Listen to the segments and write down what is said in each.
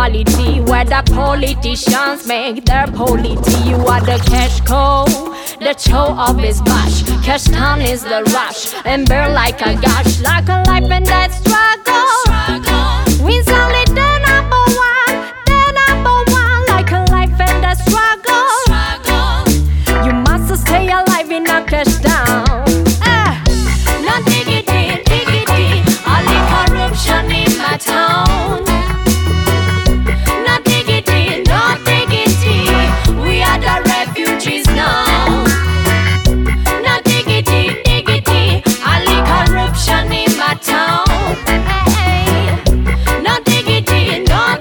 equality, where the politicians make their polity. You are the cash cow, the show of his bash. Cash town is the rush, and burn like a gash, like a life and death struggle. We only the number one, like a life and death struggle. You must stay alive in a cash town. No diggity, only corruption in my town. No diggity, we are the refugees now. No diggity, only corruption in my town. No diggity,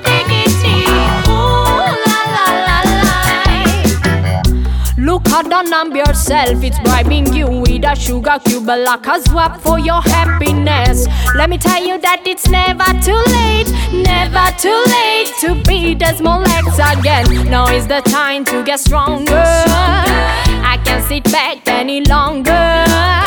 ooh la la la la. Look hard on yourself, it's bribing you with a sugar cube like a swap for your happiness. Let me tell you that it's never too late to be the small legs again. Now is the time to get stronger. I can't sit back any longer.